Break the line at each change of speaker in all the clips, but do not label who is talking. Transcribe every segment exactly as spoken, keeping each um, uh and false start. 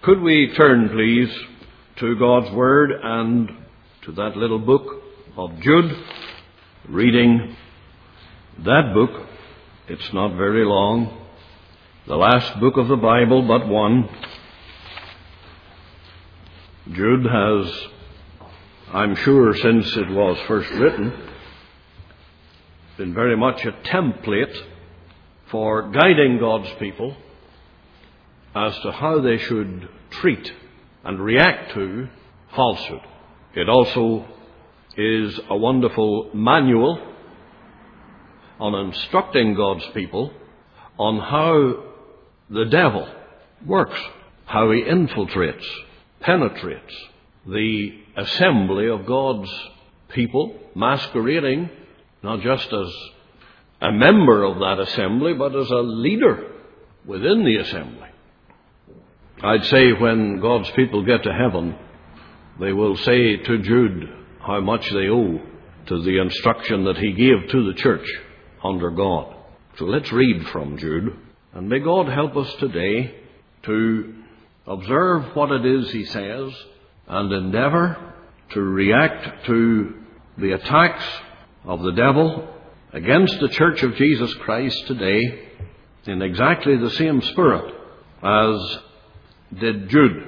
Could we turn, please, to God's Word and to that little book of Jude, reading that book. It's not very long, the last book of the Bible but one. Jude has, I'm sure since it was first written, been very much a template for guiding God's people as to how they should treat and react to falsehood. It also is a wonderful manual on instructing God's people on how the devil works, how he infiltrates, penetrates the assembly of God's people, masquerading not just as a member of that assembly, but as a leader within the assembly. I'd say when God's people get to heaven, they will say to Jude how much they owe to the instruction that he gave to the church under God. So let's read from Jude, and may God help us today to observe what it is he says and endeavor to react to the attacks of the devil against the church of Jesus Christ today in exactly the same spirit as did Jude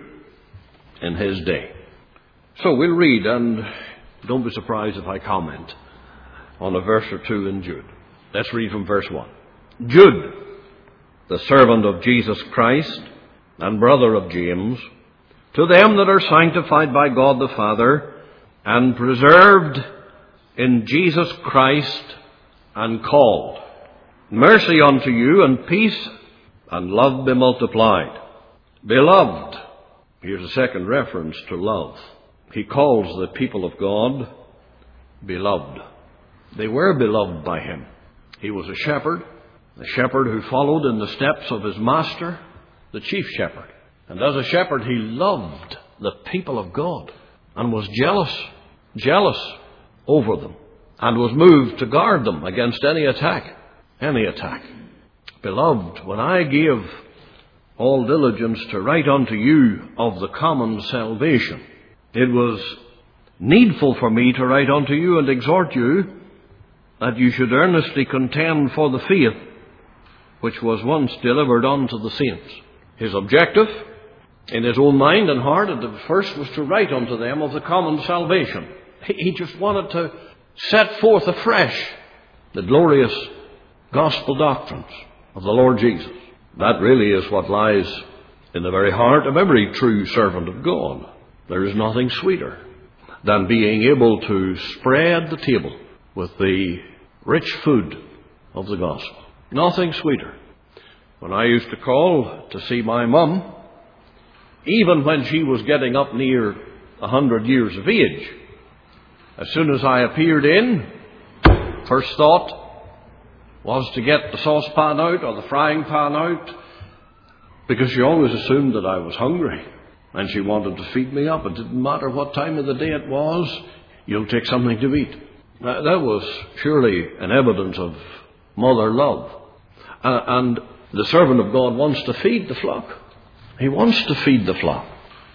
in his day. So we'll read, and don't be surprised if I comment on a verse or two in Jude. Let's read from verse one. Jude, the servant of Jesus Christ and brother of James, to them that are sanctified by God the Father and preserved in Jesus Christ and called, mercy unto you and peace and love be multiplied. Beloved, here's a second reference to love. He calls the people of God beloved. They were beloved by him. He was a shepherd, a shepherd who followed in the steps of his master, the chief shepherd. And as a shepherd, he loved the people of God and was jealous, jealous over them, and was moved to guard them against any attack, any attack. Beloved, when I gave all diligence to write unto you of the common salvation, it was needful for me to write unto you and exhort you that you should earnestly contend for the faith which was once delivered unto the saints. His objective, in his own mind and heart at the first, was to write unto them of the common salvation. He just wanted to set forth afresh the glorious gospel doctrines of the Lord Jesus. That really is what lies in the very heart of every true servant of God. There is nothing sweeter than being able to spread the table with the rich food of the gospel. Nothing sweeter. When I used to call to see my mum, even when she was getting up near a hundred years of age, as soon as I appeared in, first thought was to get the saucepan out or the frying pan out, because she always assumed that I was hungry and she wanted to feed me up. It didn't matter what time of the day it was, you'll take something to eat. That was surely an evidence of mother love. Uh, and the servant of God wants to feed the flock. He wants to feed the flock.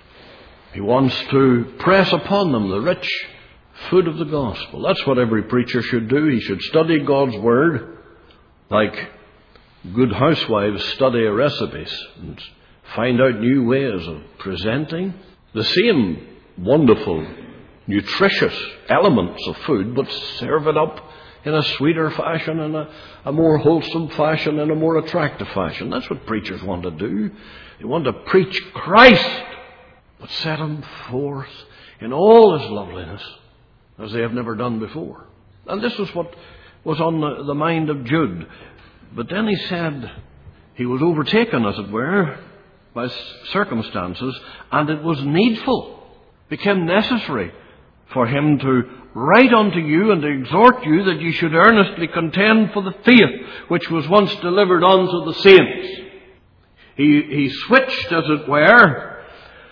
He wants to press upon them the rich food of the gospel. That's what every preacher should do. He should study God's Word like good housewives study recipes and find out new ways of presenting the same wonderful, nutritious elements of food, but serve it up in a sweeter fashion, in a, a more wholesome fashion, in a more attractive fashion. That's what preachers want to do. They want to preach Christ, but set him forth in all his loveliness as they have never done before. And this is what was on the, the mind of Jude. But then he said he was overtaken, as it were, by circumstances, and it was needful, became necessary for him to write unto you and to exhort you that you should earnestly contend for the faith which was once delivered unto the saints. He, he switched, as it were,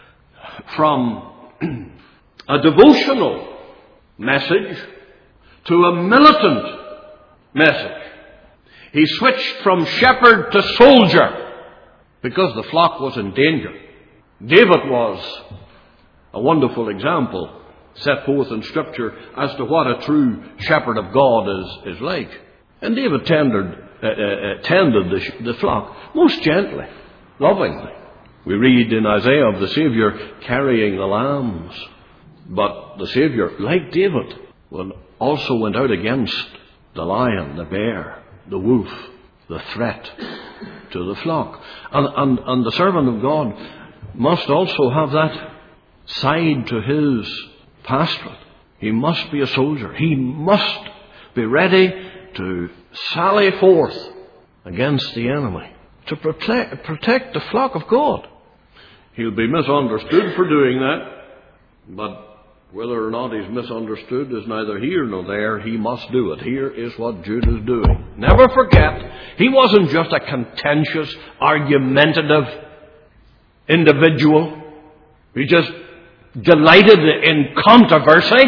from a devotional message to a militant message. He switched from shepherd to soldier because the flock was in danger. David was a wonderful example set forth in Scripture as to what a true shepherd of God is, is like. And David tended, uh, uh, tended the, the flock most gently, lovingly. We read in Isaiah of the Saviour carrying the lambs. But the Saviour, like David, also went out against the lion, the bear, the wolf, the threat to the flock. And, and, and the servant of God must also have that side to his pastorate. He must be a soldier. He must be ready to sally forth against the enemy, to protect, protect the flock of God. He'll be misunderstood for doing that, but whether or not he's misunderstood is neither here nor there. He must do it. Here is what Judah is doing. Never forget, he wasn't just a contentious, argumentative individual. He just delighted in controversy.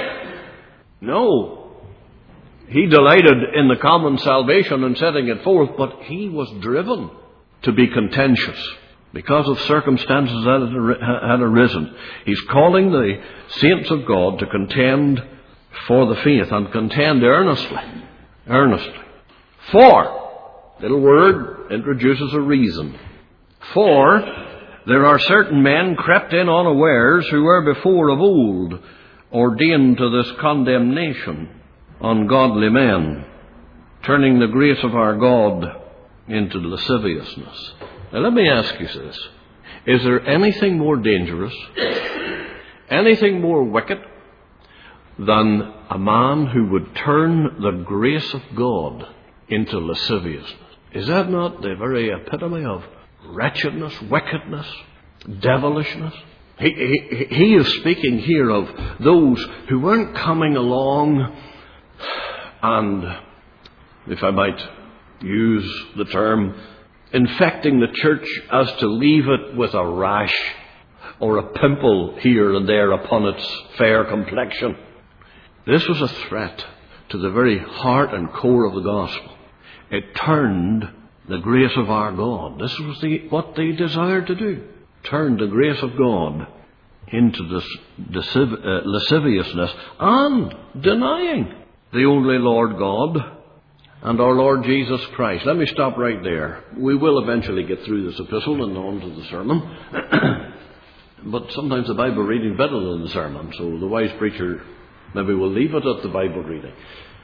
No. He delighted in the common salvation and setting it forth, but he was driven to be contentious because of circumstances that had arisen. He's calling the saints of God to contend for the faith and contend earnestly. Earnestly. For, little word, introduces a reason. For there are certain men crept in unawares who were before of old ordained to this condemnation, ungodly men, turning the grace of our God into lasciviousness. Now let me ask you this. Is there anything more dangerous, anything more wicked than a man who would turn the grace of God into lasciviousness? Is that not the very epitome of wretchedness, wickedness, devilishness? He, he, he is speaking here of those who weren't coming along and, if I might use the term, infecting the church as to leave it with a rash or a pimple here and there upon its fair complexion. This was a threat to the very heart and core of the gospel. It turned the grace of our God. This was the, what they desired to do. Turned the grace of God into this deceiv- uh, lasciviousness and denying the only Lord God and our Lord Jesus Christ. Let me stop right there. We will eventually get through this epistle and on to the sermon. But sometimes the Bible reading is better than the sermon, so the wise preacher maybe will leave it at the Bible reading.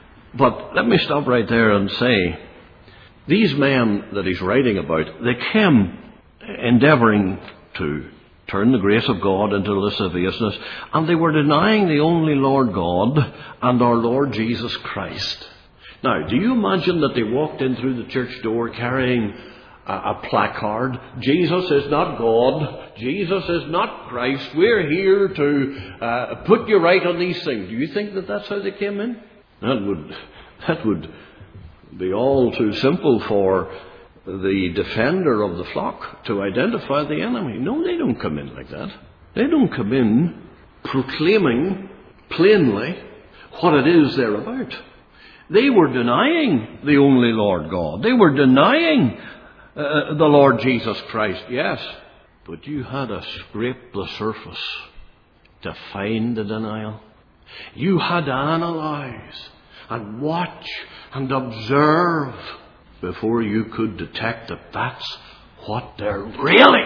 But let me stop right there and say, these men that he's writing about, they came endeavouring to turn the grace of God into lasciviousness, and they were denying the only Lord God and our Lord Jesus Christ. Now, do you imagine that they walked in through the church door carrying a, a placard? Jesus is not God. Jesus is not Christ. We're here to uh, put you right on these things. Do you think that that's how they came in? That would, that would be all too simple for the defender of the flock to identify the enemy. No, they don't come in like that. They don't come in proclaiming plainly what it is they're about. They were denying the only Lord God. They were denying uh, the Lord Jesus Christ, yes. But you had to scrape the surface to find the denial. You had to analyze and watch and observe before you could detect that that's what they're really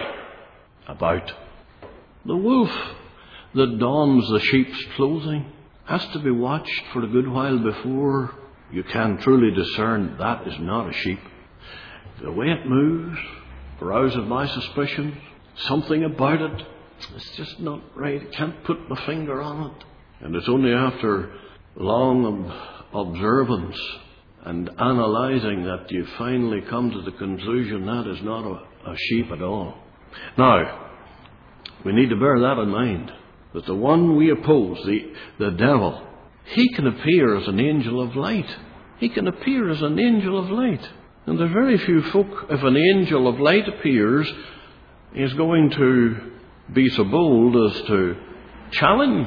about. The wolf that dons the sheep's clothing has to be watched for a good while before you can truly discern that is not a sheep. The way it moves arouses my suspicions. Something about it, it's just not right. I can't put my finger on it. And it's only after long observance and analysing that you finally come to the conclusion that is not a, a sheep at all. Now, we need to bear that in mind, that the one we oppose, the, the devil, he can appear as an angel of light. He can appear as an angel of light. And there's very few folk, if an angel of light appears, is going to be so bold as to challenge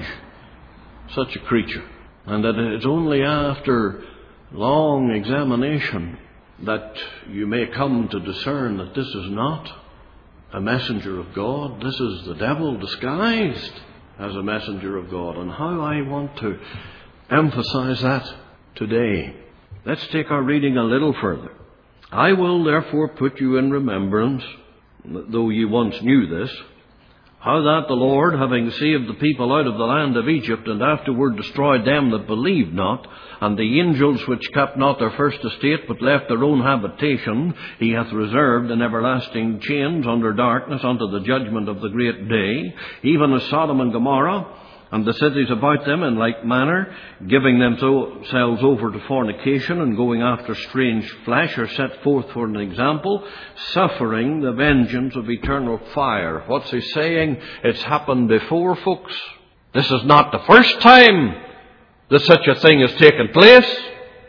such a creature. And that it's only after long examination that you may come to discern that this is not a messenger of God. This is the devil disguised as a messenger of God. And how I want to emphasize that today. Let's take our reading a little further. I will therefore put you in remembrance, though ye once knew this, how that the Lord, having saved the people out of the land of Egypt, and afterward destroyed them that believed not, and the angels which kept not their first estate, but left their own habitation, he hath reserved in everlasting chains under darkness unto the judgment of the great day, even as Sodom and Gomorrah, and the cities about them in like manner, giving themselves over to fornication and going after strange flesh, are set forth for an example, suffering the vengeance of eternal fire. What's he saying? It's happened before, folks. This is not the first time that such a thing has taken place.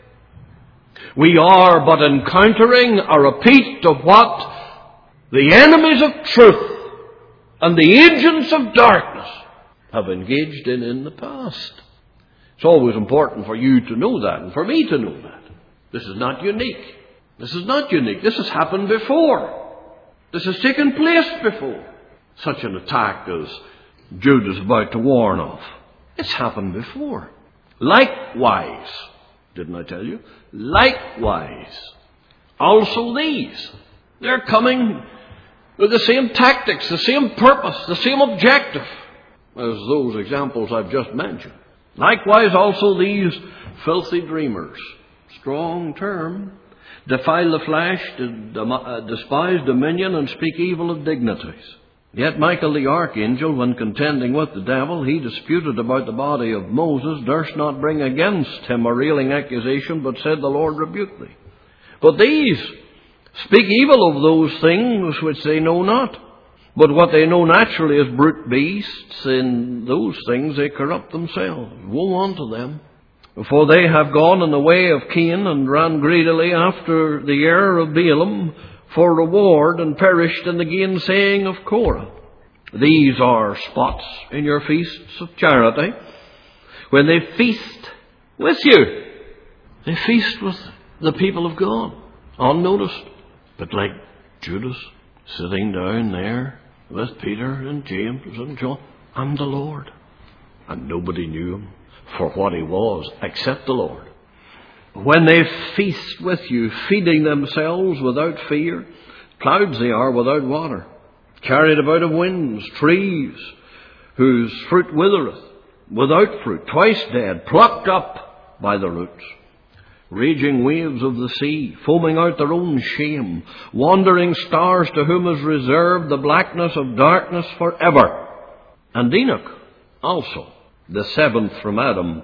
We are but encountering a repeat of what the enemies of truth and the agents of darkness have engaged in in the past. It's always important for you to know that and for me to know that. This is not unique. This is not unique. This has happened before. This has taken place before. Such an attack as Jude is about to warn of. It's happened before. Likewise, didn't I tell you? Likewise, also these. They're coming with the same tactics, the same purpose, the same objective as those examples I've just mentioned. Likewise also these filthy dreamers, strong term, defile the flesh, despise dominion, and speak evil of dignities. Yet Michael the archangel, when contending with the devil, he disputed about the body of Moses, durst not bring against him a railing accusation, but said, the Lord rebuke thee. But these speak evil of those things which they know not. But what they know naturally is brute beasts, in those things they corrupt themselves. Woe unto them. For they have gone in the way of Cain, and ran greedily after the error of Balaam for reward, and perished in the gainsaying of Korah. These are spots in your feasts of charity, when they feast with you. They feast with the people of God, unnoticed. But like Judas, sitting down there with Peter and James and John and the Lord. And nobody knew him for what he was except the Lord. When they feast with you, feeding themselves without fear, clouds they are without water, carried about of winds, trees whose fruit withereth, without fruit, twice dead, plucked up by the roots. Raging waves of the sea, foaming out their own shame, wandering stars to whom is reserved the blackness of darkness forever. And Enoch also, the seventh from Adam,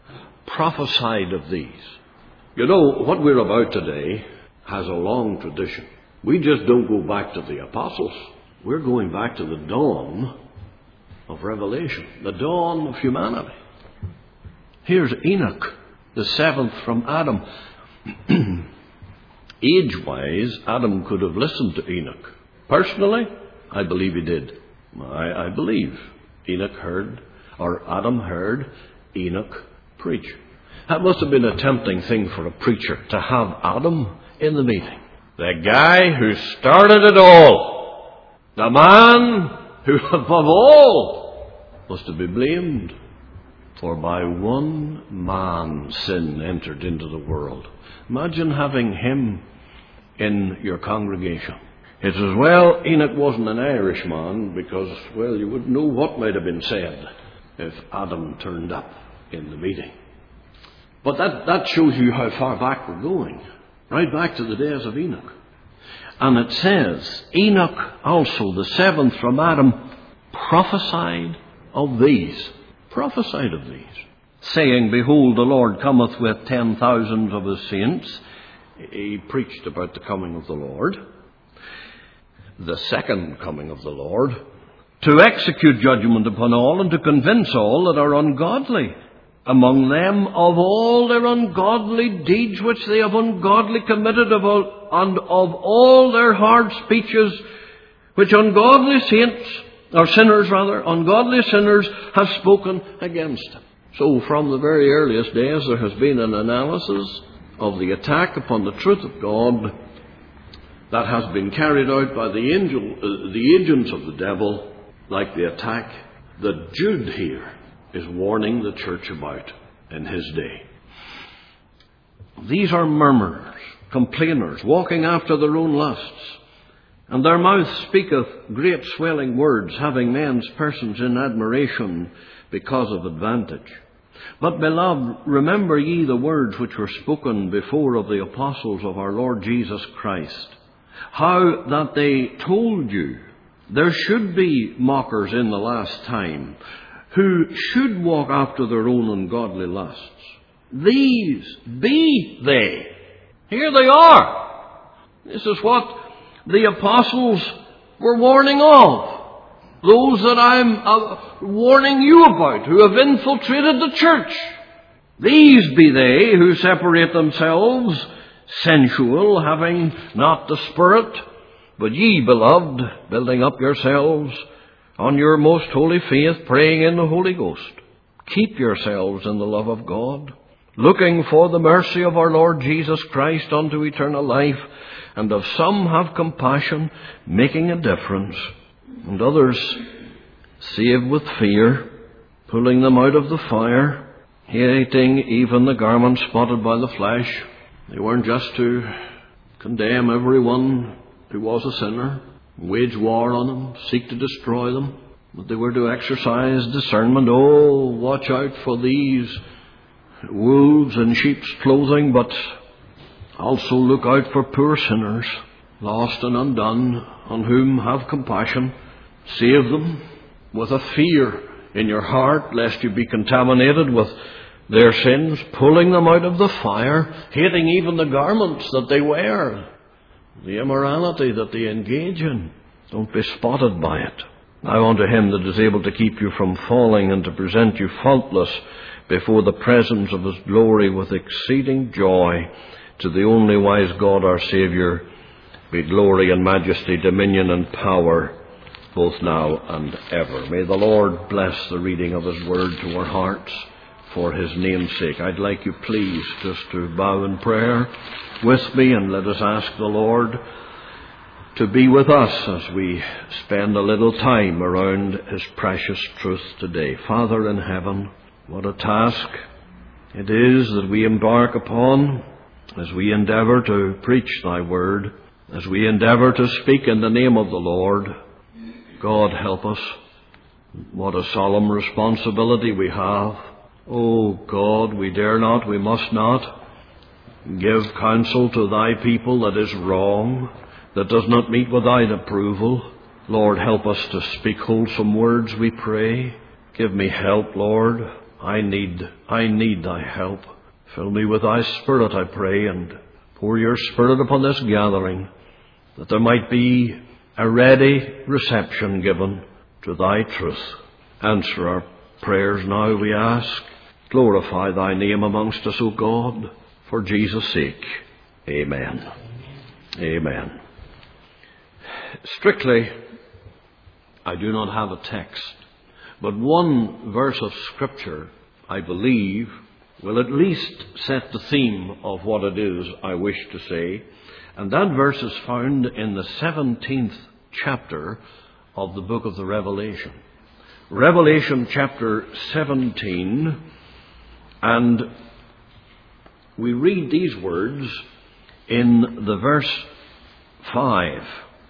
prophesied of these. You know, what we're about today has a long tradition. We just don't go back to the apostles. We're going back to the dawn of Revelation, the dawn of humanity. Here's Enoch, the seventh from Adam. Age-wise, Adam could have listened to Enoch. Personally, I believe he did. I, I believe Enoch heard, or Adam heard, Enoch preach. That must have been a tempting thing for a preacher, to have Adam in the meeting. The guy who started it all. The man who, above all, was to be blamed. For by one man sin entered into the world. Imagine having him in your congregation. It's as well Enoch wasn't an Irishman, because, well, you wouldn't know what might have been said if Adam turned up in the meeting. But that, that shows you how far back we're going. Right back to the days of Enoch. And it says, Enoch also, the seventh from Adam, prophesied of these. Prophesied of these, saying, behold, the Lord cometh with ten thousands of his saints. He preached about the coming of the Lord, the second coming of the Lord, to execute judgment upon all, and to convince all that are ungodly among them of all their ungodly deeds which they have ungodly committed, of all, and of all their hard speeches which ungodly saints, or sinners rather, ungodly sinners have spoken against him. So from the very earliest days there has been an analysis of the attack upon the truth of God that has been carried out by the angel, uh, the agents of the devil, like the attack that Jude here is warning the church about in his day. These are murmurers, complainers, walking after their own lusts, and their mouth speaketh great swelling words, having men's persons in admiration because of advantage. But, beloved, remember ye the words which were spoken before of the apostles of our Lord Jesus Christ, how that they told you there should be mockers in the last time, who should walk after their own ungodly lusts. These be they. Here they are. This is what the apostles were warning of. Those that I'm uh, warning you about, who have infiltrated the church. These be they who separate themselves, sensual, having not the Spirit. But ye, beloved, building up yourselves on your most holy faith, praying in the Holy Ghost, keep yourselves in the love of God, looking for the mercy of our Lord Jesus Christ unto eternal life. And of some have compassion, making a difference, and others save with fear, pulling them out of the fire, hating even the garment spotted by the flesh. They weren't just to condemn everyone who was a sinner, wage war on them, seek to destroy them, but they were to exercise discernment. Oh, watch out for these wolves in sheep's clothing, but also look out for poor sinners, lost and undone, on whom have compassion. Save them with a fear in your heart, lest you be contaminated with their sins, pulling them out of the fire, hating even the garments that they wear, the immorality that they engage in. Don't be spotted by it. Now unto him that is able to keep you from falling, and to present you faultless before the presence of his glory with exceeding joy, to the only wise God our Saviour, be glory and majesty, dominion and power, both now and ever. May the Lord bless the reading of his word to our hearts for his name's sake. I'd like you, please, just to bow in prayer with me, and let us ask the Lord to be with us as we spend a little time around his precious truth today. Father in heaven, what a task it is that we embark upon as we endeavour to preach thy word, as we endeavour to speak in the name of the Lord. God, help us. What a solemn responsibility we have. Oh God, we dare not, we must not give counsel to thy people that is wrong, that does not meet with thine approval. Lord, help us to speak wholesome words, we pray. Give me help, Lord. I need, I need thy help. Fill me with thy Spirit, I pray, and pour your Spirit upon this gathering, that there might be a ready reception given to thy truth. Answer our prayers now, we ask. Glorify thy name amongst us, O God, for Jesus' sake. Amen. Amen. Strictly, I do not have a text, but one verse of Scripture, I believe, will at least set the theme of what it is I wish to say. And that verse is found in the seventeenth chapter of the book of the Revelation. Revelation chapter seventeen, and we read these words in the verse five.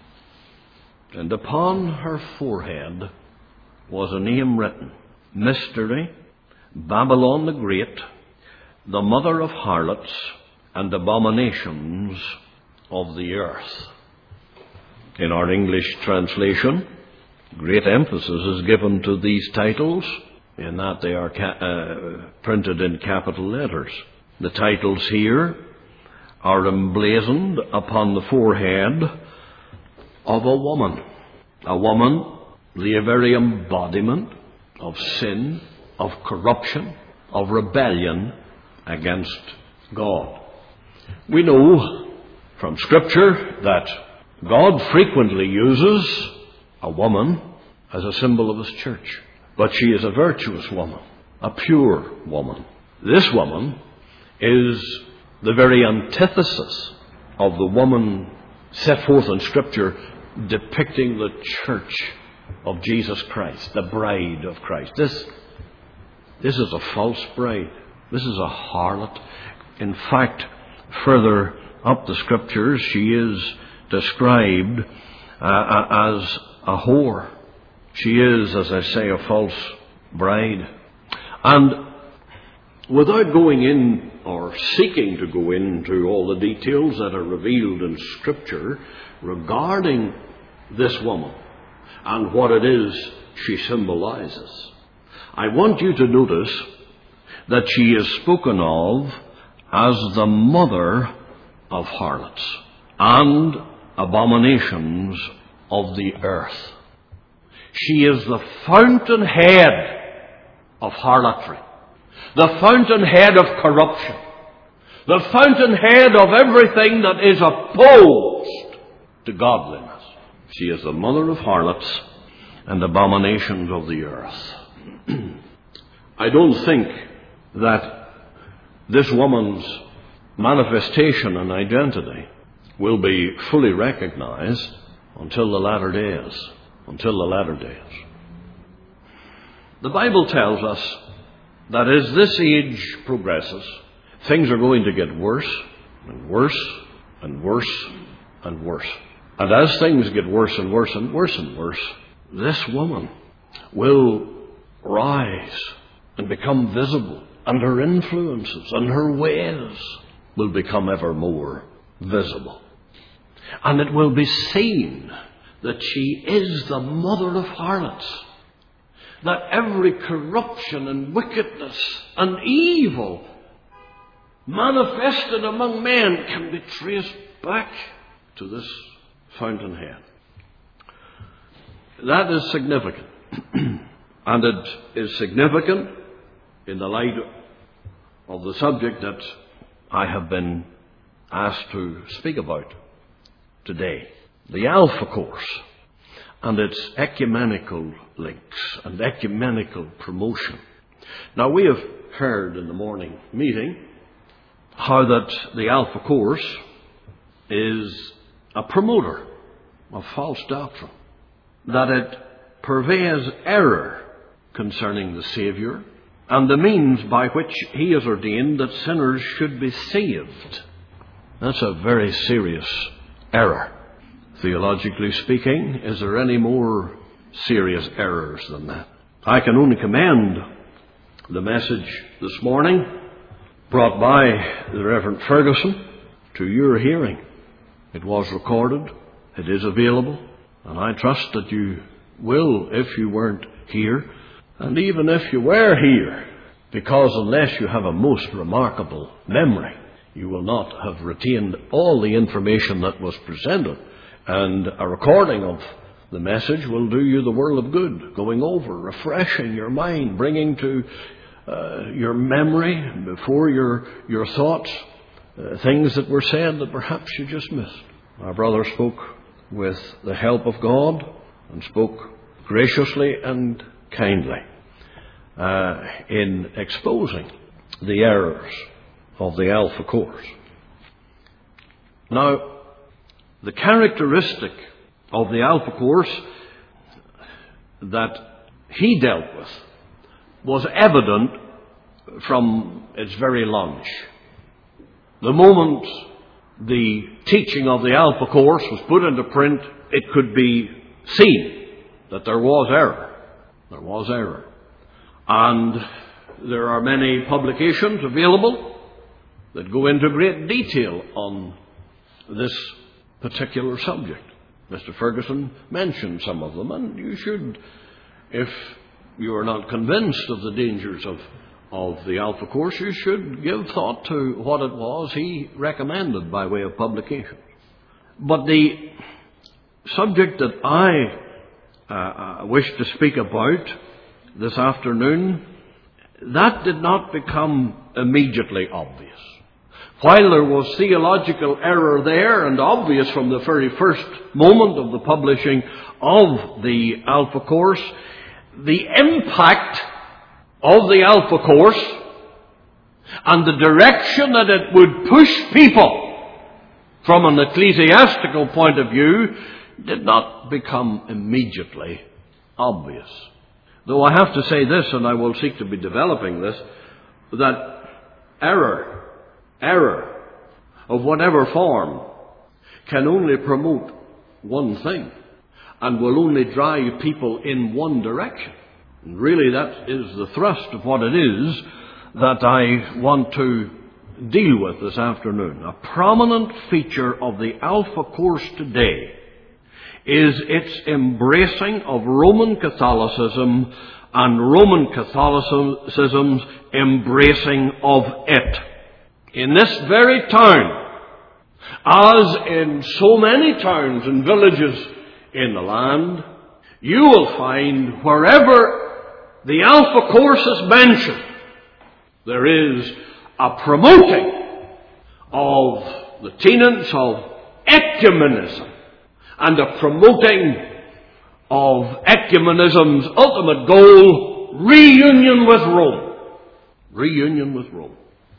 And upon her forehead was a name written, Mystery, Babylon the Great, the mother of harlots and abominations of the earth. In our English translation, great emphasis is given to these titles, in that they are ca- uh, printed in capital letters. The titles here are emblazoned upon the forehead of a woman. A woman, the very embodiment of sin, of corruption, of rebellion against God. We know from Scripture that God frequently uses a woman as a symbol of his church. But she is a virtuous woman, a pure woman. This woman is the very antithesis of the woman set forth in Scripture depicting the church of Jesus Christ, the bride of Christ. This, this is a false bride. This is a harlot. In fact, further up the Scriptures, she is described uh, as a whore. She is, as I say, a false bride. And without going in or seeking to go into all the details that are revealed in Scripture regarding this woman and what it is she symbolizes, I want you to notice that she is spoken of as the mother of harlots and abominations of the earth. She is the fountainhead of harlotry, the fountainhead of corruption, the fountainhead of everything that is opposed to godliness. She is the mother of harlots and abominations of the earth. I don't think that this woman's manifestation and identity will be fully recognized until the latter days. Until the latter days. The Bible tells us that as this age progresses, things are going to get worse and worse and worse and worse. And as things get worse and worse and worse and worse, this woman will rise and become visible, and her influences and her ways will become ever more visible. And it will be seen that she is the mother of harlots, that every corruption and wickedness and evil manifested among men can be traced back to this fountainhead. That is significant. And it is significant in the light of the subject that I have been asked to speak about today. The Alpha Course and its ecumenical links and ecumenical promotion. Now, we have heard in the morning meeting how that the Alpha Course is a promoter of false doctrine, that it purveys error concerning the Saviour and the means by which He has ordained that sinners should be saved. That's a very serious error. Theologically speaking, is there any more serious errors than that? I can only commend the message this morning brought by the Reverend Ferguson to your hearing. It was recorded, it is available, and I trust that you will, if you weren't here, and even if you were here, because unless you have a most remarkable memory, you will not have retained all the information that was presented. And a recording of the message will do you the world of good, going over, refreshing your mind, bringing to uh, your memory, before your, your thoughts, uh, things that were said that perhaps you just missed. Our brother spoke with the help of God and spoke graciously and kindly uh, in exposing the errors of the Alpha Course. Now, the characteristic of the Alpha Course that he dealt with was evident from its very launch. The moment the teaching of the Alpha Course was put into print, it could be seen that there was error. There was error. And there are many publications available that go into great detail on this particular subject. Mister Ferguson mentioned some of them, and you should, if you are not convinced of the dangers of, of the Alpha Course, you should give thought to what it was he recommended by way of publication. But the subject that I uh, uh, wish to speak about this afternoon, that did not become immediately obvious. While there was theological error there, and obvious from the very first moment of the publishing of the Alpha Course, the impact of the Alpha Course and the direction that it would push people from an ecclesiastical point of view, did not become immediately obvious. Though I have to say this, and I will seek to be developing this, that error, error of whatever form can only promote one thing and will only drive people in one direction. And really that is the thrust of what it is that I want to deal with this afternoon. A prominent feature of the Alpha Course today is its embracing of Roman Catholicism and Roman Catholicism's embracing of it. In this very town, as in so many towns and villages in the land, you will find wherever the Alpha Course is mentioned, there is a promoting of the tenets of ecumenism and a promoting of ecumenism's ultimate goal, reunion with Rome. Reunion with Rome.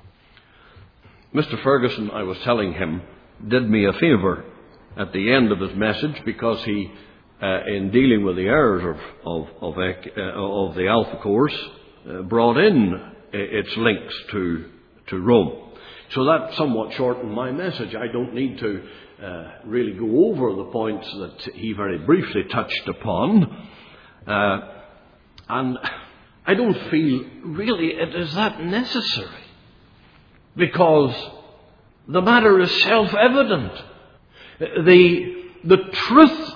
Mister Ferguson, I was telling him, did me a favour at the end of his message because he, uh, in dealing with the errors of, of, of, uh, of the Alpha Course, uh, brought in uh, its links to, to Rome. So that somewhat shortened my message. I don't need to uh, really go over the points that he very briefly touched upon. Uh, and I don't feel really it is that necessary, because the matter is self-evident. The, the truth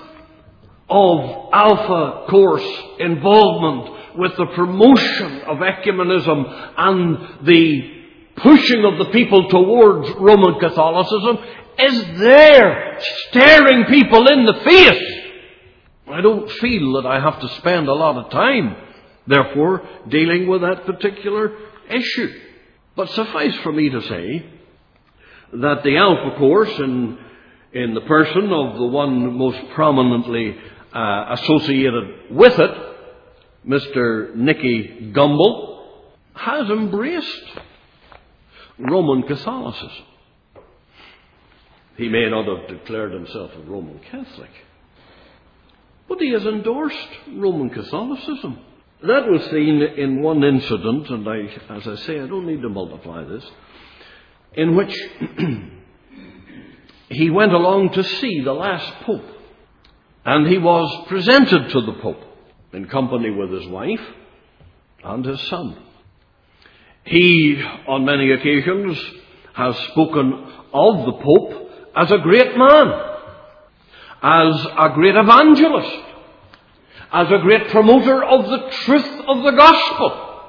of Alpha Course involvement with the promotion of ecumenism and the pushing of the people towards Roman Catholicism is there, staring people in the face. I don't feel that I have to spend a lot of time, therefore, dealing with that particular issue. But suffice for me to say that the Alpha Course, in, in the person of the one most prominently uh, associated with it, Mister Nicky Gumbel, has embraced Roman Catholicism. He may not have declared himself a Roman Catholic, but he has endorsed Roman Catholicism. That was seen in one incident, and I, as I say, I don't need to multiply this, in which he went along to see the last Pope, and he was presented to the Pope in company with his wife and his son. He, on many occasions, has spoken of the Pope as a great man, as a great evangelist, as a great promoter of the truth of the gospel.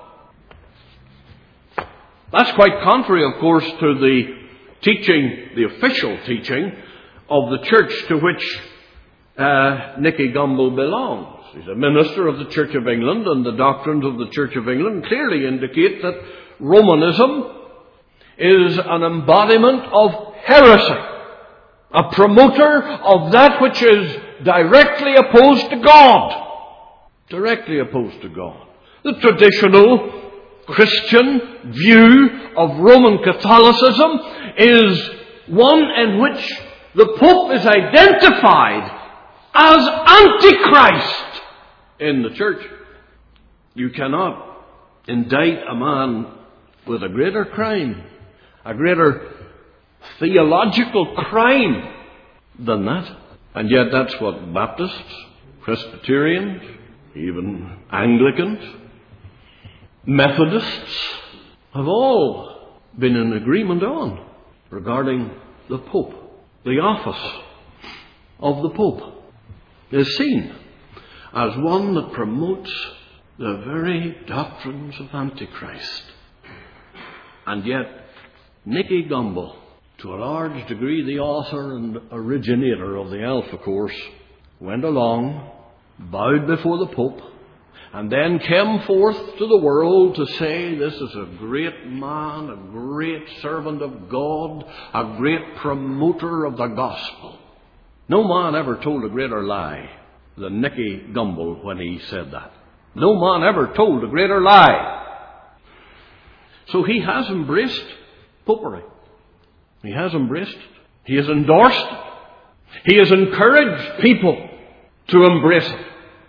That's quite contrary, of course, to the teaching, the official teaching of the church to which uh, Nicky Gumbel belongs. He's a minister of the Church of England, and the doctrines of the Church of England clearly indicate that Romanism is an embodiment of heresy, a promoter of that which is directly opposed to God. Directly opposed to God. The traditional Christian view of Roman Catholicism is one in which the Pope is identified as Antichrist in the church. You cannot indict a man with a greater crime, a greater theological crime than that. And yet that's what Baptists, Presbyterians, even Anglicans, Methodists have all been in agreement on regarding the Pope. The office of the Pope is seen as one that promotes the very doctrines of Antichrist. And yet, Nicky Gumbel, to a large degree the author and originator of the Alpha Course, went along, bowed before the Pope, and then came forth to the world to say this is a great man, a great servant of God, a great promoter of the gospel. No man ever told a greater lie than Nicky Gumbel when he said that. No man ever told a greater lie. So he has embraced popery. He has embraced it. He has endorsed it. He has encouraged people to embrace it.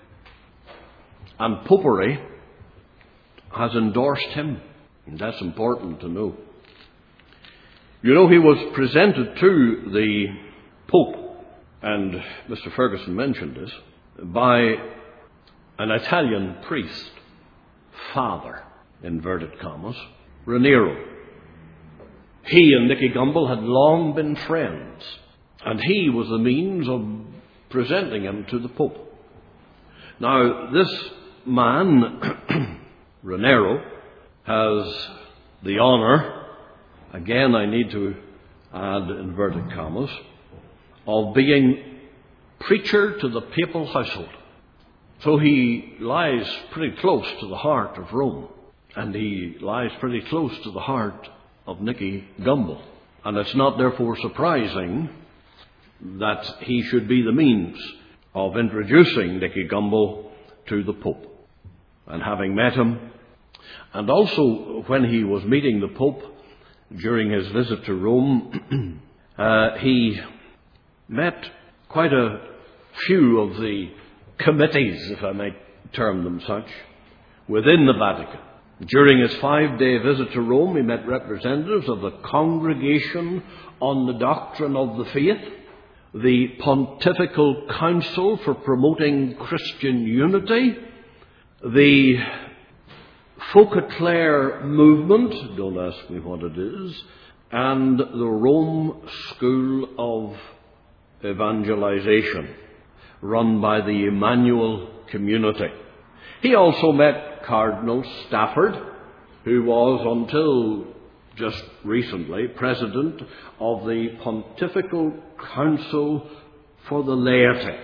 And Popery has endorsed him. And that's important to know. You know, he was presented to the Pope, and Mister Ferguson mentioned this, by an Italian priest, Father, inverted commas, Raniero. He and Nicky Gumbel had long been friends, and he was the means of presenting him to the Pope. Now, this man, Raniero, has the honour, again I need to add inverted commas, of being preacher to the papal household. So he lies pretty close to the heart of Rome, and he lies pretty close to the heart of Nicky Gumbel. And it's not therefore surprising that he should be the means of introducing Nicky Gumbel to the Pope. And having met him, and also when he was meeting the Pope during his visit to Rome, uh, he met quite a few of the committees, if I might term them such, within the Vatican. During his five-day visit to Rome, he met representatives of the Congregation on the Doctrine of the Faith, the Pontifical Council for Promoting Christian Unity, the Fauquetlaire Movement, don't ask me what it is, and the Rome School of Evangelization, run by the Emmanuel Community. He also met Cardinal Stafford, who was until just recently president of the Pontifical Council for the Laity.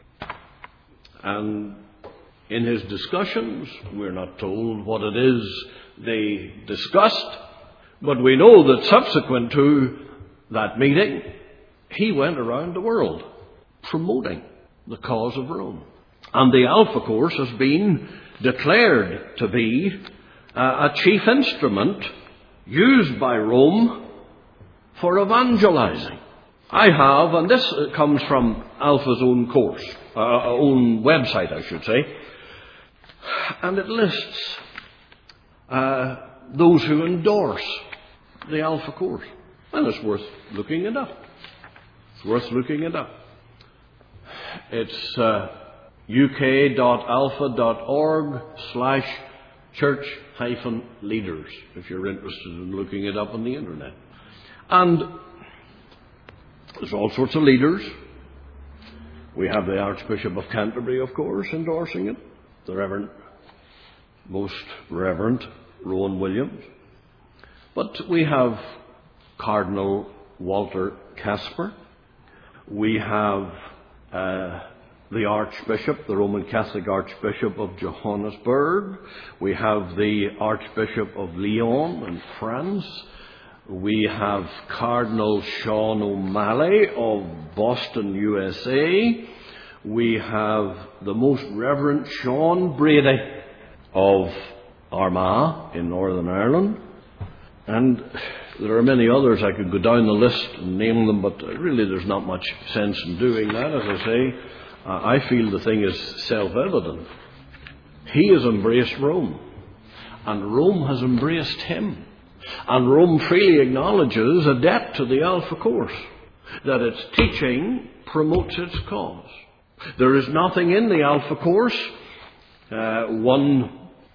And in his discussions, we're not told what it is they discussed, but we know that subsequent to that meeting, he went around the world promoting the cause of Rome. And the Alpha Course has been declared to be uh, a chief instrument used by Rome for evangelizing. I have, and this comes from Alpha's own course, uh, own website, I should say, and it lists uh, those who endorse the Alpha Course. And it's worth looking it up. It's worth looking it up. It's uh, uk.alpha.org slash church hyphen leaders, if you're interested in looking it up on the internet. And there's all sorts of leaders. We have the Archbishop of Canterbury, of course, endorsing it. The Reverend, Most Reverend Rowan Williams. But we have Cardinal Walter Casper. We have uh, the Archbishop, the Roman Catholic Archbishop of Johannesburg. We have the Archbishop of Lyon in France. We have Cardinal Sean O'Malley of Boston, U S A. We have the Most Reverend Sean Brady of Armagh in Northern Ireland. And there are many others. I could go down the list and name them, but really there's not much sense in doing that. As I say, uh, I feel the thing is self-evident. He has embraced Rome, and Rome has embraced him. And Rome freely acknowledges a debt to the Alpha Course, that its teaching promotes its cause. There is nothing in the Alpha Course. Uh, one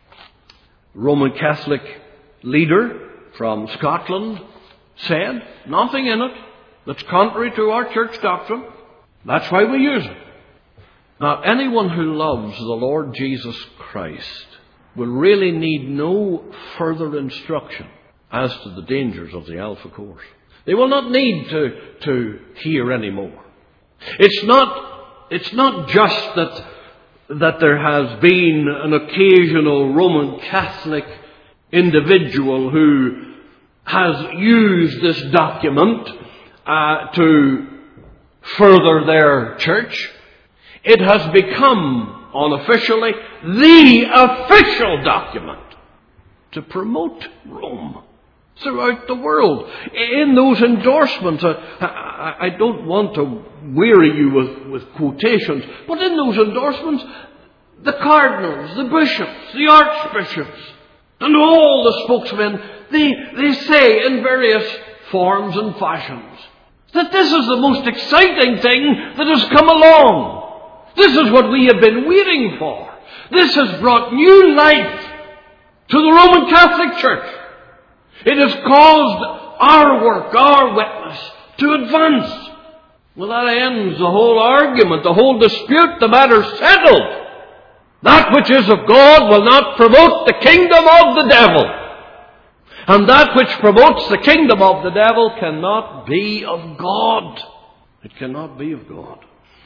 Roman Catholic leader from Scotland said, nothing in it that's contrary to our church doctrine. That's why we use it. Now, anyone who loves the Lord Jesus Christ will really need no further instruction as to the dangers of the Alpha Course. They will not need to, to hear any more. It's not, it's not just that, that there has been an occasional Roman Catholic individual who has used this document uh, to further their church. It has become unofficially the official document to promote Rome. throughout the world. In those endorsements, I, I, I don't want to weary you with, with quotations, but in those endorsements, the cardinals, the bishops, the archbishops, and all the spokesmen, they, they say in various forms and fashions that this is the most exciting thing that has come along. This is what we have been waiting for. This has brought new life to the Roman Catholic Church. It has caused our work, our witness, to advance. Well, that ends the whole argument, the whole dispute. The matter's settled. That which is of God will not promote the kingdom of the devil. And that which promotes the kingdom of the devil cannot be of God. It cannot be of God.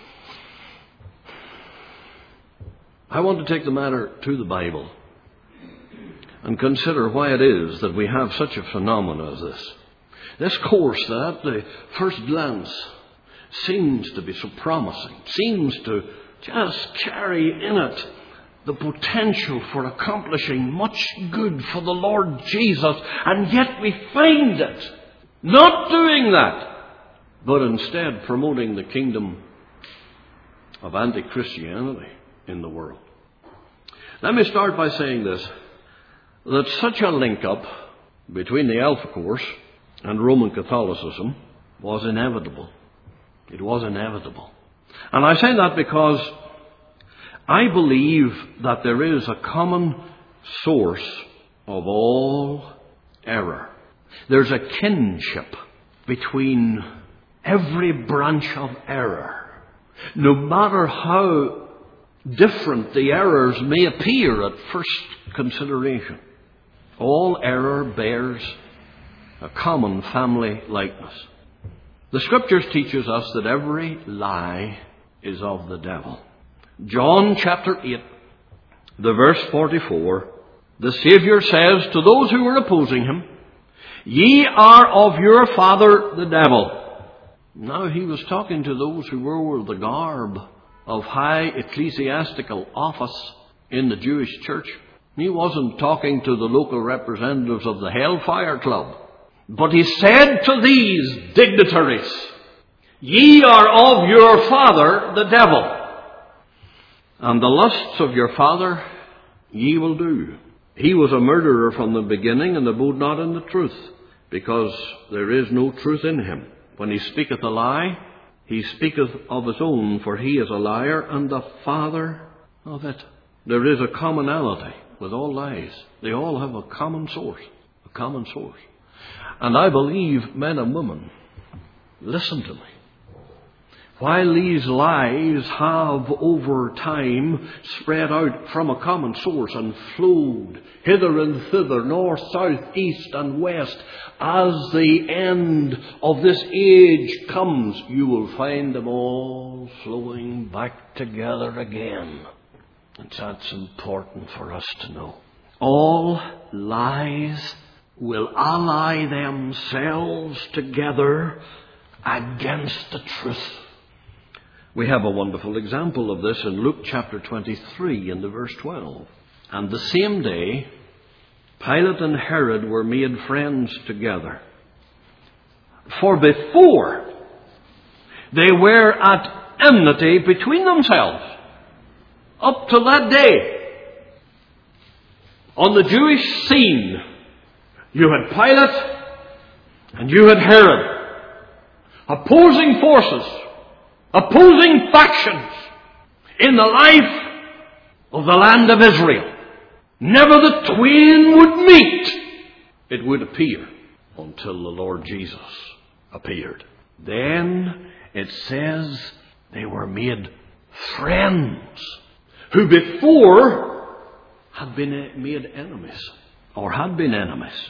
I want to take the matter to the Bible and consider why it is that we have such a phenomenon as this. This course that at the first glance seems to be so promising, seems to just carry in it the potential for accomplishing much good for the Lord Jesus, and yet we find it not doing that, but instead promoting the kingdom of anti-Christianity in the world. Let me start by saying this, that such a link-up between the Alpha Course and Roman Catholicism was inevitable. It was inevitable. And I say that because I believe that there is a common source of all error. There's a kinship between every branch of error. No matter how different the errors may appear at first consideration, all error bears a common family likeness. The Scriptures teaches us that every lie is of the devil. John chapter eight, the verse forty-four, the Saviour says to those who were opposing him, "Ye are of your father the devil." Now he was talking to those who wore the garb of high ecclesiastical office in the Jewish church. He wasn't talking to the local representatives of the Hellfire Club. But he said to these dignitaries, "Ye are of your father the devil, and the lusts of your father ye will do. He was a murderer from the beginning, and abode not in the truth, because there is no truth in him. When he speaketh a lie, he speaketh of his own, for he is a liar and the father of it." There is a commonality with all lies. They all have a common source. A common source. And I believe, men and women, listen to me. While these lies have over time spread out from a common source and flowed hither and thither, north, south, east and west, as the end of this age comes, you will find them all flowing back together again. And that's important for us to know. All lies will ally themselves together against the truth. We have a wonderful example of this in Luke chapter twenty-three in the verse twelve. "And the same day, Pilate and Herod were made friends together. For before they were at enmity between themselves." Up to that day, on the Jewish scene, you had Pilate and you had Herod. Opposing forces, opposing factions in the life of the land of Israel. Never the twain would meet, it would appear, until the Lord Jesus appeared. Then it says they were made friends, who before had been made enemies, or had been enemies.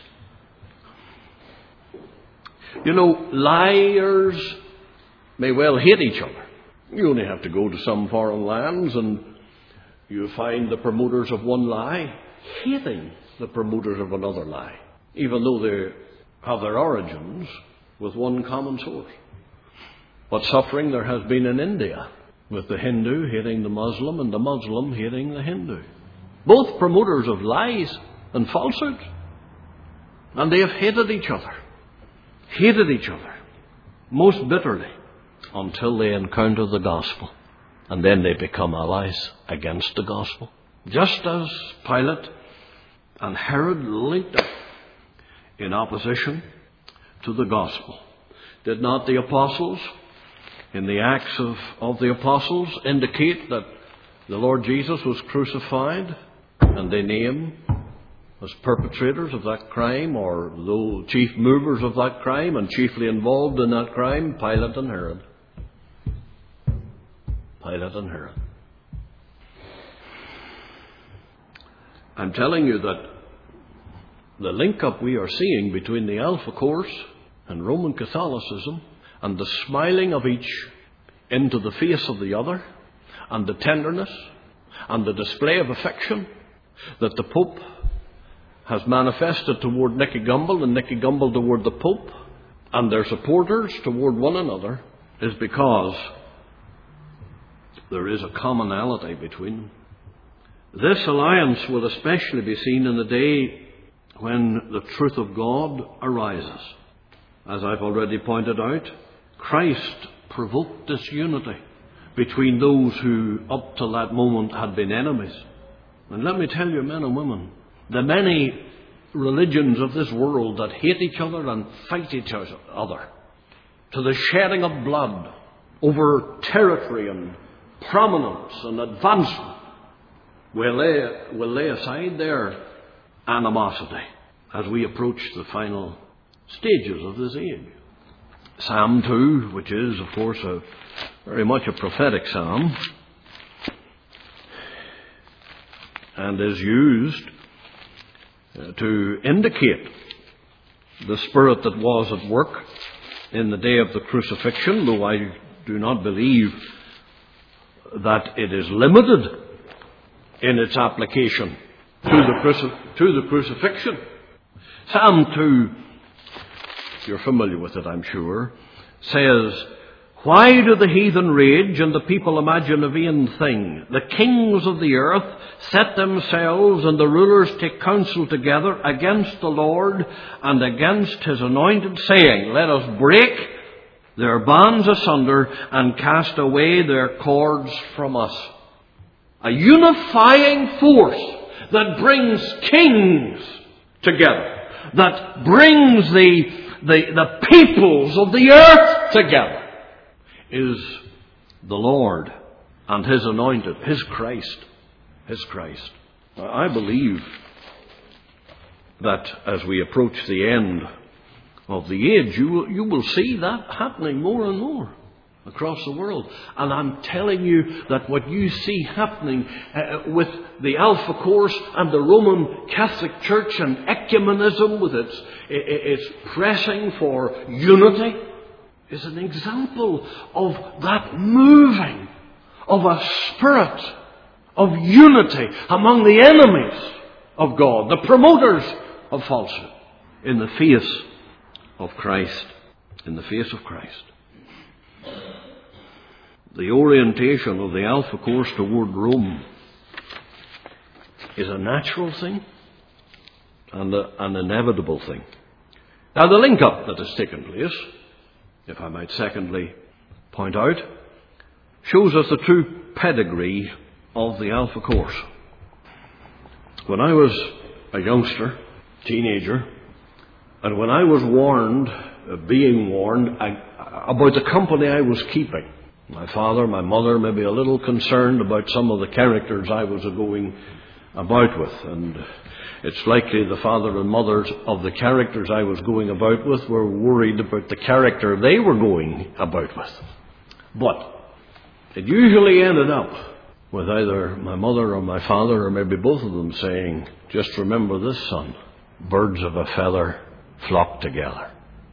You know, liars may well hate each other. You only have to go to some foreign lands and you find the promoters of one lie hating the promoters of another lie, even though they have their origins with one common source. What suffering there has been in India, with the Hindu hating the Muslim and the Muslim hating the Hindu. Both promoters of lies and falsehoods. And they have hated each other. Hated each other. Most bitterly. Until they encounter the gospel. And then they become allies against the gospel. Just as Pilate and Herod linked up in opposition to the gospel. Did not the apostles, in the Acts of, of the apostles, indicate that the Lord Jesus was crucified, and they name as perpetrators of that crime, or the chief movers of that crime, and chiefly involved in that crime, Pilate and Herod. Pilate and Herod. I'm telling you that the link-up we are seeing between the Alpha Course and Roman Catholicism, and the smiling of each into the face of the other, and the tenderness, and the display of affection that the Pope has manifested toward Nicky Gumbel, and Nicky Gumbel toward the Pope, and their supporters toward one another, is because there is a commonality between them. This alliance will especially be seen in the day when the truth of God arises. As I've already pointed out, Christ provoked this unity between those who up till that moment had been enemies. And let me tell you, men and women, the many religions of this world that hate each other and fight each other to the shedding of blood over territory and prominence and advancement will lay, will lay aside their animosity as we approach the final stages of this age. Psalm two, which is, of course, a very much a prophetic psalm, and is used uh, to indicate the spirit that was at work in the day of the crucifixion, though I do not believe that it is limited in its application to the, cruci- to the crucifixion. Psalm two, you're familiar with it, I'm sure, says, "Why do the heathen rage and the people imagine a vain thing? The kings of the earth set themselves and the rulers take counsel together against the Lord and against his anointed, saying, let us break their bands asunder and cast away their cords from us." A unifying force that brings kings together, that brings the, the, the peoples of the earth together, is the Lord and his anointed, his Christ, his Christ. I believe that as we approach the end of the age, you will, you will see that happening more and more across the world. And I'm telling you that what you see happening uh, with the Alpha Course and the Roman Catholic Church and ecumenism, with its, its pressing for unity, is an example of that moving of a spirit of unity among the enemies of God, the promoters of falsehood, in the face of Christ, in the face of Christ. The orientation of the Alpha Course toward Rome is a natural thing and a, an inevitable thing. Now, the link-up that has taken place, if I might secondly point out, shows us the true pedigree of the Alpha Course. When I was a youngster, teenager, and when I was warned, uh, being warned, I, about the company I was keeping, my father, my mother, maybe a little concerned about some of the characters I was going about with. And it's likely the father and mothers of the characters I was going about with were worried about the character they were going about with. But it usually ended up with either my mother or my father, or maybe both of them, saying, just remember this, son, birds of a feather flock together.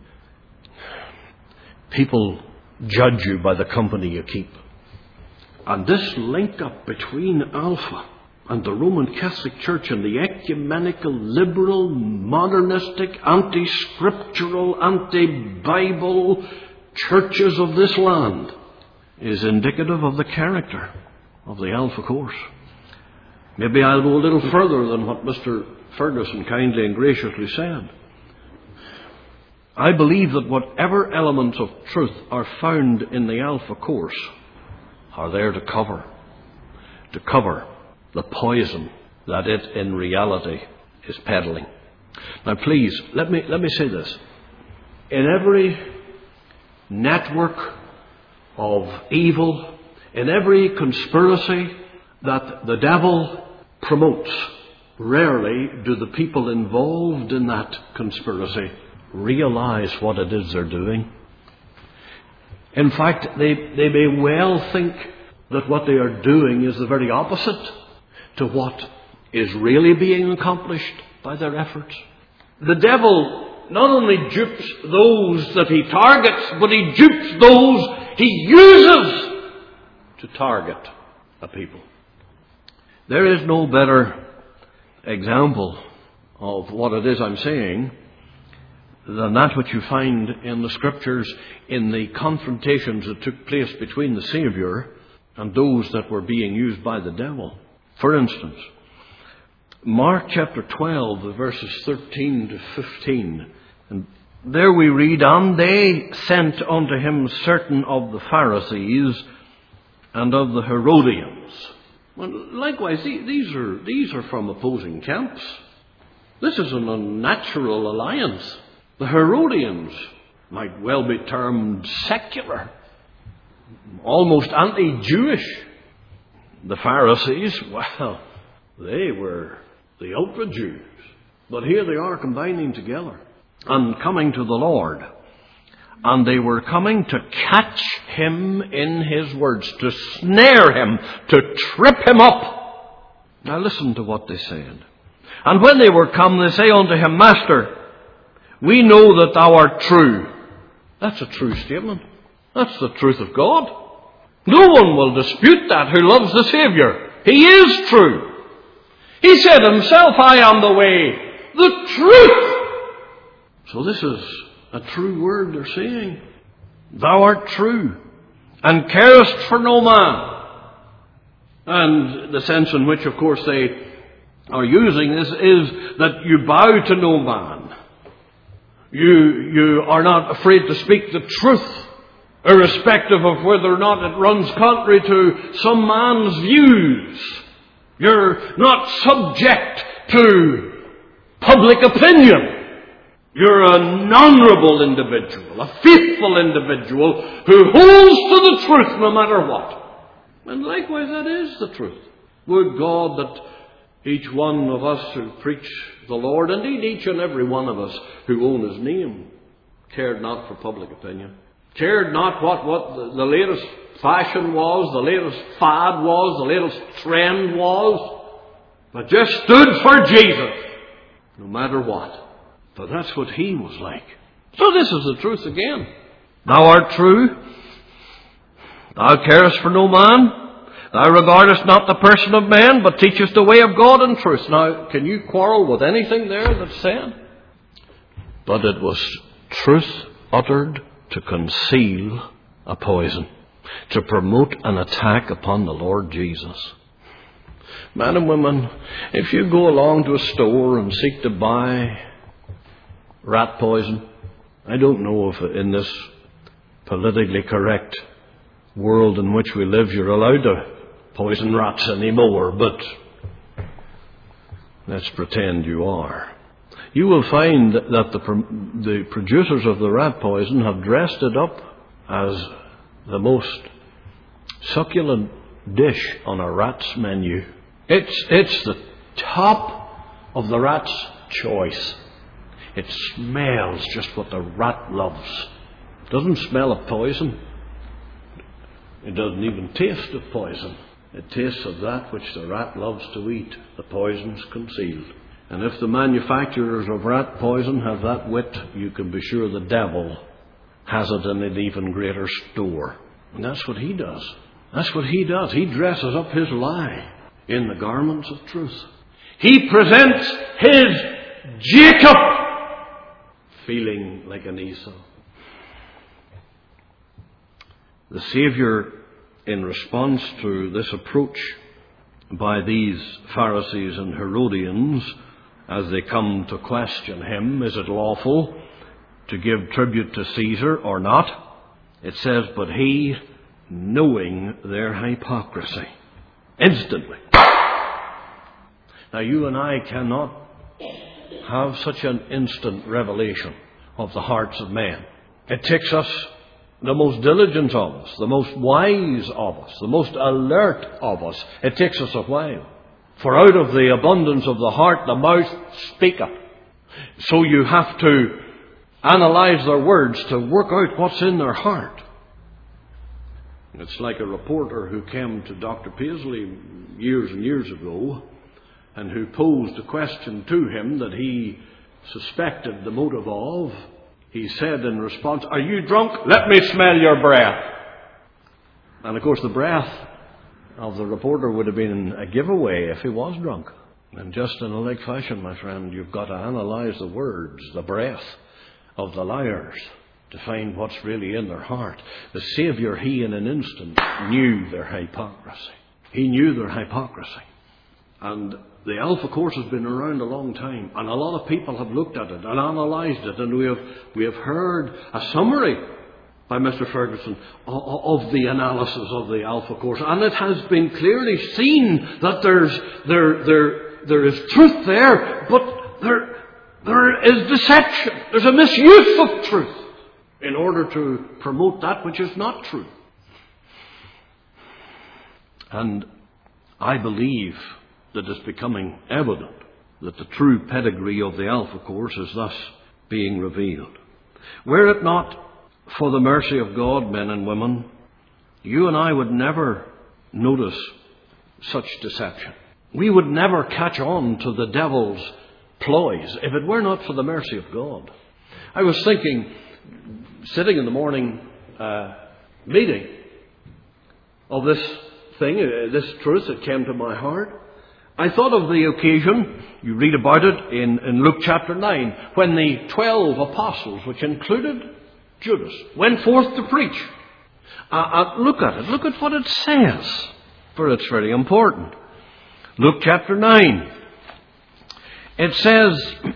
People judge you by the company you keep. And this link-up between Alpha and the Roman Catholic Church and the ecumenical, liberal, modernistic, anti-scriptural, anti-Bible churches of this land is indicative of the character of the Alpha Course. Maybe I'll go a little further than what Mister Ferguson kindly and graciously said. I believe that whatever elements of truth are found in the Alpha Course are there to cover, to cover the poison that it in reality is peddling. Now please, let me, let me say this. In every network of evil, in every conspiracy that the devil promotes, rarely do the people involved in that conspiracy realize what it is they're doing. In fact, they, they may well think that what they are doing is the very opposite to what is really being accomplished by their efforts. The devil not only dupes those that he targets, but he dupes those he uses to target a people. There is no better example of what it is I'm saying than that which you find in the Scriptures in the confrontations that took place between the Saviour and those that were being used by the devil. For instance, Mark chapter twelve, verses thirteen to fifteen. And there we read, "And they sent unto him certain of the Pharisees and of the Herodians." Well, likewise, these are, these are from opposing camps. This is an unnatural alliance. The Herodians might well be termed secular, almost anti-Jewish. The Pharisees, well, they were the ultra-Jews. But here they are combining together and coming to the Lord. And they were coming to catch him in his words, to snare him, to trip him up. Now listen to what they said. "And when they were come, they say unto him, Master, we know that thou art true." That's a true statement. That's the truth of God. No one will dispute that who loves the Saviour. He is true. He said himself, "I am the way, the truth." So this is a true word they're saying. Thou art true, and carest for no man. And the sense in which, of course, they are using this is that you bow to no man. You, you are not afraid to speak the truth, irrespective of whether or not it runs contrary to some man's views. You're not subject to public opinion. You're an honourable individual, a faithful individual who holds to the truth no matter what. And likewise, that is the truth. Would God that each one of us who preach the Lord, indeed each and every one of us who own his name, cared not for public opinion. Cared not what, what the, the latest fashion was, the latest fad was, the latest trend was, but just stood for Jesus, no matter what. But that's what he was like. So this is the truth again. Thou art true. Thou carest for no man. Thou regardest not the person of man, but teachest the way of God in truth. Now, can you quarrel with anything there that's said? But it was truth uttered to conceal a poison, to promote an attack upon the Lord Jesus. Men and women, if you go along to a store and seek to buy rat poison, I don't know if in this politically correct world in which we live you're allowed to poison rats anymore, but let's pretend you are. You will find that the, the producers of the rat poison have dressed it up as the most succulent dish on a rat's menu. It's, it's the top of the rat's choice. It smells just what the rat loves. It doesn't smell of poison. It doesn't even taste of poison. It tastes of that which the rat loves to eat. The poison's concealed. And if the manufacturers of rat poison have that wit, you can be sure the devil has it in an even greater store. And that's what he does. That's what he does. He dresses up his lie in the garments of truth. He presents his Jacob feeling like an Esau. The Saviour, in response to this approach by these Pharisees and Herodians, as they come to question him, is it lawful to give tribute to Caesar or not. It says, but he, knowing their hypocrisy. Instantly. Now you and I cannot have such an instant revelation of the hearts of men. It takes us, the most diligent of us, the most wise of us, the most alert of us, it takes us a while. For out of the abundance of the heart, the mouth speaketh. So you have to analyze their words to work out what's in their heart. It's like a reporter who came to Doctor Paisley years and years ago and who posed a question to him that he suspected the motive of. He said in response, "Are you drunk? Let me smell your breath." And of course the breath of the reporter would have been a giveaway if he was drunk. And just in a like fashion, my friend, you've got to analyze the words, the breath of the liars to find what's really in their heart. The Saviour, he in an instant knew their hypocrisy. He knew their hypocrisy. And the Alpha course has been around a long time, and a lot of people have looked at it and analysed it, and we have we have heard a summary by Mister Ferguson of the analysis of the Alpha course, and it has been clearly seen that there's there there there is truth there, but there there is deception. There's a misuse of truth in order to promote that which is not true. And I believe that it's becoming evident that the true pedigree of the Alpha course is thus being revealed. Were it not for the mercy of God, men and women, you and I would never notice such deception. We would never catch on to the devil's ploys if it were not for the mercy of God. I was thinking, sitting in the morning uh, meeting, of this thing, uh, this truth that came to my heart. I thought of the occasion, you read about it in, in Luke chapter nine, when the twelve apostles, which included Judas, went forth to preach. Uh, uh, look at it. Look at what it says, for it's very important. Luke chapter nine. It says,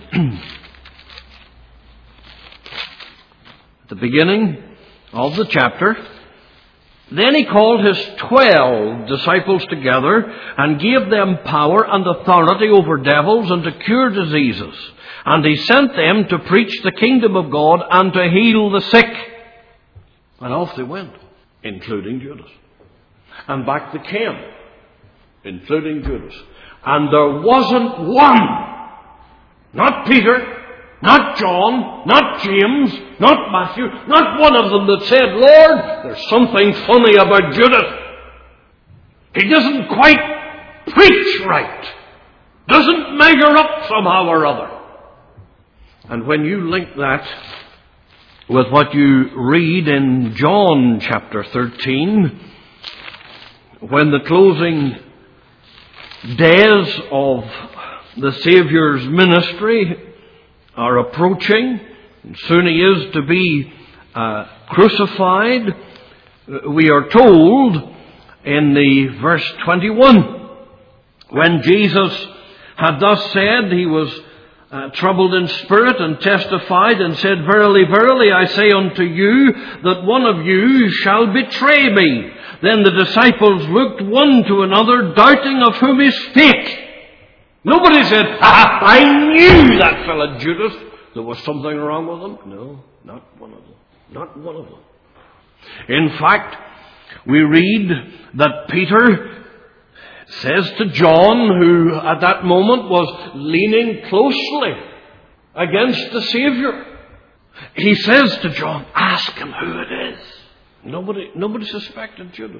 at the beginning of the chapter, then he called his twelve disciples together and gave them power and authority over devils and to cure diseases. And he sent them to preach the kingdom of God and to heal the sick. And off they went, including Judas. And back they came, including Judas. And there wasn't one, not Peter, not John, not James, not Matthew, not one of them that said, "Lord, there's something funny about Judas. He doesn't quite preach right. Doesn't measure up somehow or other." And when you link that with what you read in John chapter thirteen, when the closing days of the Saviour's ministry are approaching, and soon he is to be uh, crucified, we are told in the verse twenty-one, when Jesus had thus said, he was uh, troubled in spirit and testified and said, "Verily, verily, I say unto you, that one of you shall betray me." Then the disciples looked one to another, doubting of whom he spake. Nobody said, "Ah, I knew that fellow Judas, there was something wrong with him." No, not one of them. Not one of them. In fact, we read that Peter says to John, who at that moment was leaning closely against the Saviour, he says to John, "Ask him who it is." Nobody, nobody suspected Judas.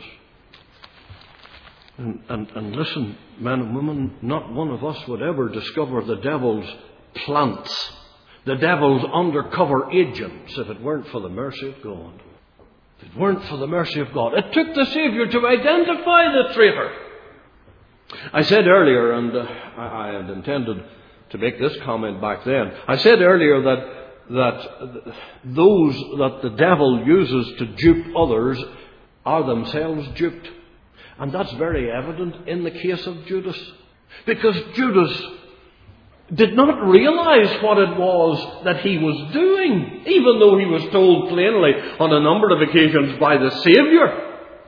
And, and, and listen, men and women, not one of us would ever discover the devil's plants, the devil's undercover agents, if it weren't for the mercy of God. If it weren't for the mercy of God. It took the Saviour to identify the traitor. I said earlier, and uh, I, I had intended to make this comment back then, I said earlier that that those that the devil uses to dupe others are themselves duped. And that's very evident in the case of Judas. Because Judas did not realize what it was that he was doing, even though he was told plainly on a number of occasions by the Saviour.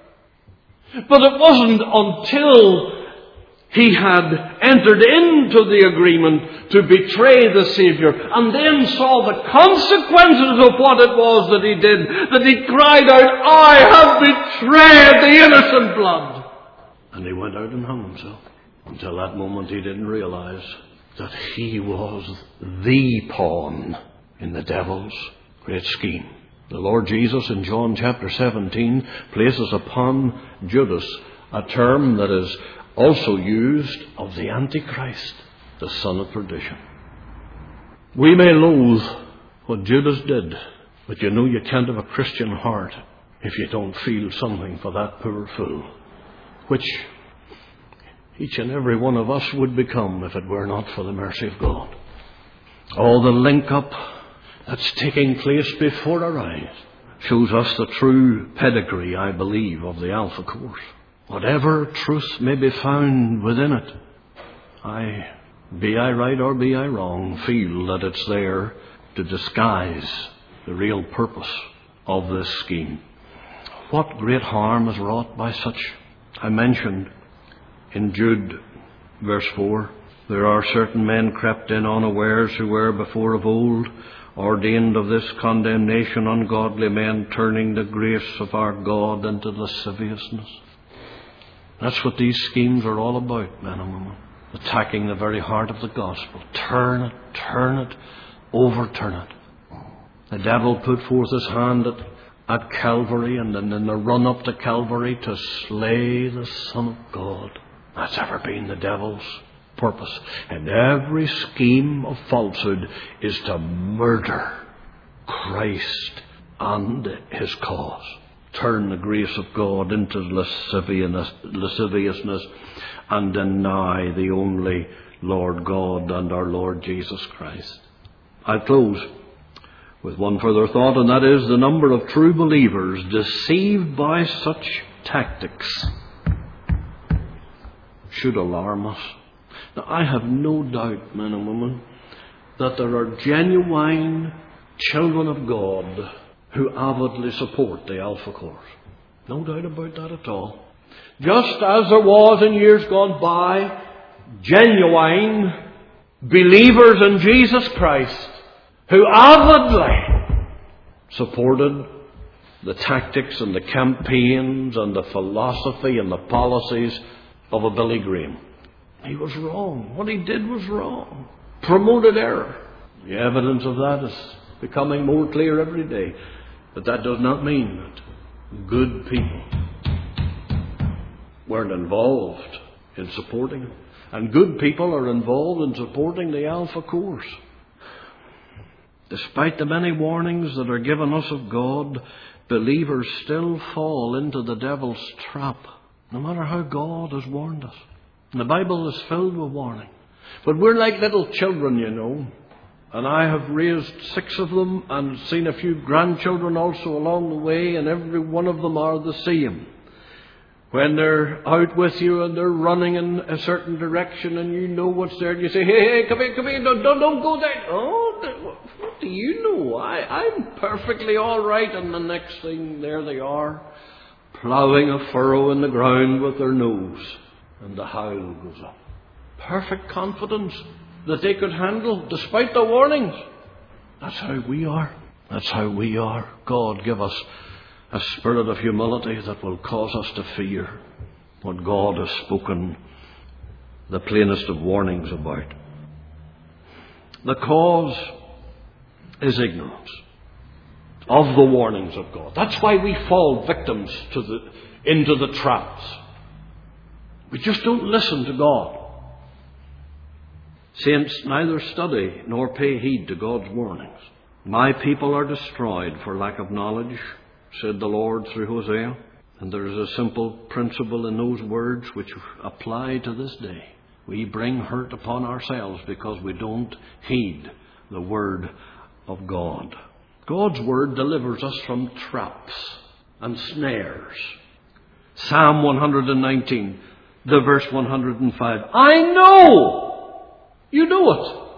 But it wasn't until he had entered into the agreement to betray the Saviour and then saw the consequences of what it was that he did, that he cried out, I have betrayed the innocent blood. And he went out and hung himself. Until that moment he didn't realize that he was the pawn in the devil's great scheme. The Lord Jesus in John chapter seventeen places upon Judas a term that is also used of the Antichrist, the son of perdition. We may loathe what Judas did, but you know you can't have a Christian heart if you don't feel something for that poor fool, which each and every one of us would become if it were not for the mercy of God. All the link-up that's taking place before our eyes shows us the true pedigree, I believe, of the Alpha course. Whatever truth may be found within it, I, be I right or be I wrong, feel that it's there to disguise the real purpose of this scheme. What great harm is wrought by such? I mentioned in Jude, verse four, there are certain men crept in unawares who were before of old ordained of this condemnation, ungodly men turning the grace of our God into lasciviousness. That's what these schemes are all about, men and women. Attacking the very heart of the gospel. Turn it, turn it, overturn it. The devil put forth his hand at, at Calvary and then in the run up to Calvary to slay the Son of God. That's ever been the devil's purpose. And every scheme of falsehood is to murder Christ and his cause. Turn the grace of God into lasciviousness and deny the only Lord God and our Lord Jesus Christ. I'll close with one further thought, and that is the number of true believers deceived by such tactics should alarm us. Now, I have no doubt, men and women, that there are genuine children of God who avidly support the Alpha course. No doubt about that at all. Just as there was in years gone by genuine believers in Jesus Christ who avidly supported the tactics and the campaigns and the philosophy and the policies of a Billy Graham. He was wrong. What he did was wrong. Promoted error. The evidence of that is becoming more clear every day. But that does not mean that good people weren't involved in supporting it. And good people are involved in supporting the Alpha course. Despite the many warnings that are given us of God, believers still fall into the devil's trap, no matter how God has warned us. And the Bible is filled with warning. But we're like little children, you know. And I have raised six of them and seen a few grandchildren also along the way, and every one of them are the same. When they're out with you and they're running in a certain direction and you know what's there, and you say, hey, hey, come here, come here, don't, don't, don't go there. Oh, what do you know? I, I'm perfectly all right. And the next thing, there they are, ploughing a furrow in the ground with their nose. And the howl goes up. Perfect confidence that they could handle despite the warnings. That's how we are. That's how we are. God, give us a spirit of humility that will cause us to fear what God has spoken the plainest of warnings about. The cause is ignorance of the warnings of God. That's why we fall victims to the, into the traps. We just don't listen to God. Saints neither study nor pay heed to God's warnings. My people are destroyed for lack of knowledge, said the Lord through Hosea. And there is a simple principle in those words which apply to this day. We bring hurt upon ourselves because we don't heed the word of God. God's word delivers us from traps and snares. Psalm one nineteen, the verse one hundred five. I know. You know it.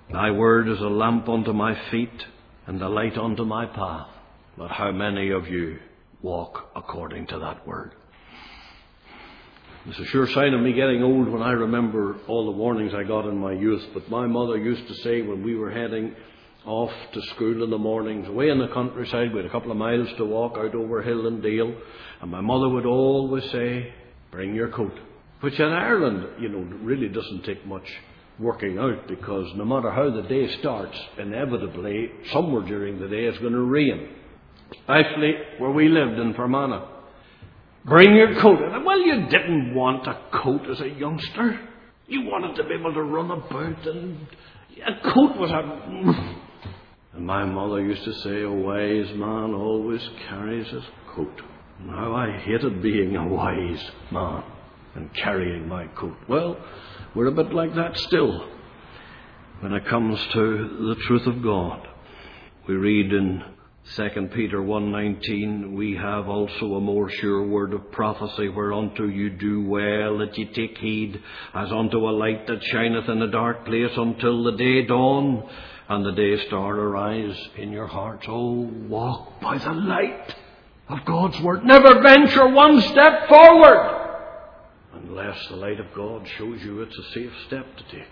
Thy word is a lamp unto my feet and a light unto my path. But how many of you walk according to that word? It's a sure sign of me getting old when I remember all the warnings I got in my youth. But my mother used to say when we were heading off to school in the mornings, away in the countryside, we had a couple of miles to walk out over hill and dale, and my mother would always say, bring your coat. Which in Ireland, you know, really doesn't take much working out, because no matter how the day starts, inevitably, somewhere during the day it's going to rain. Especially where we lived in Fermanagh. Bring your coat. And, well, you didn't want a coat as a youngster. You wanted to be able to run about, and a coat was a... And my mother used to say, a wise man always carries his coat. And how I hated being a wise man and carrying my coat. Well, we're a bit like that still when it comes to the truth of God. We read in Second Peter one nineteen, we have also a more sure word of prophecy, whereunto you do well that ye take heed, as unto a light that shineth in a dark place, until the day dawn and the day star arise in your hearts. Oh, walk by the light of God's word. Never venture one step forward unless the light of God shows you it's a safe step to take.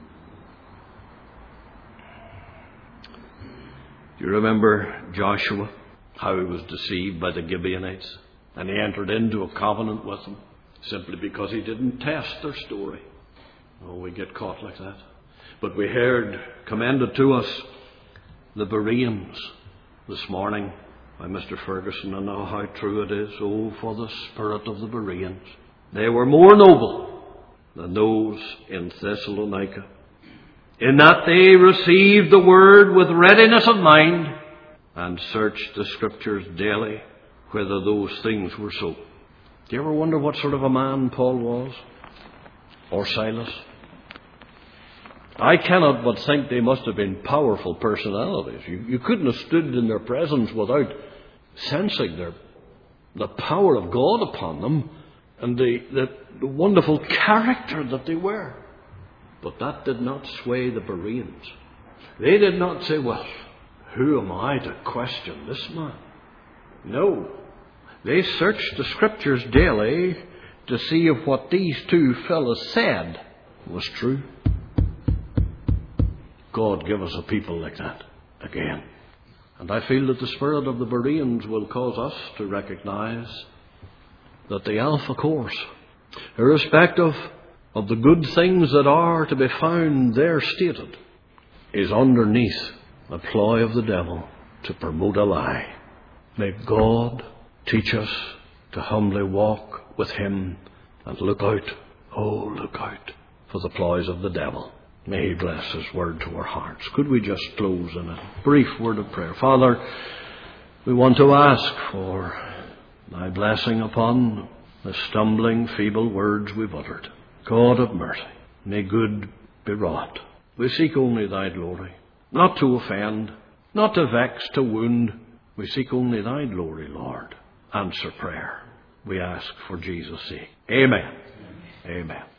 Do you remember Joshua, how he was deceived by the Gibeonites, and he entered into a covenant with them simply because he didn't test their story? Oh, we get caught like that. But we heard commended to us the Bereans this morning by Mister Ferguson, and know how true it is. Oh, for the spirit of the Bereans. They were more noble than those in Thessalonica, in that they received the word with readiness of mind and searched the Scriptures daily whether those things were so. Do you ever wonder what sort of a man Paul was? Or Silas? I cannot but think they must have been powerful personalities. You, you couldn't have stood in their presence without sensing their, the power of God upon them and the, the, the wonderful character that they were. But that did not sway the Bereans. They did not say, well, who am I to question this man? No. They searched the Scriptures daily to see if what these two fellows said was true. God give us a people like that again. And I feel that the spirit of the Bereans will cause us to recognize that the Alpha course, irrespective of the good things that are to be found there stated, is underneath the ploy of the devil to promote a lie. May God teach us to humbly walk with Him and look out, oh, look out for the ploys of the devil. May He bless His word to our hearts. Could we just close in a brief word of prayer? Father, we want to ask for Thy blessing upon the stumbling, feeble words we've uttered. God of mercy, may good be wrought. We seek only Thy glory, not to offend, not to vex, to wound. We seek only Thy glory, Lord. Answer prayer, we ask for Jesus' sake. Amen. Amen.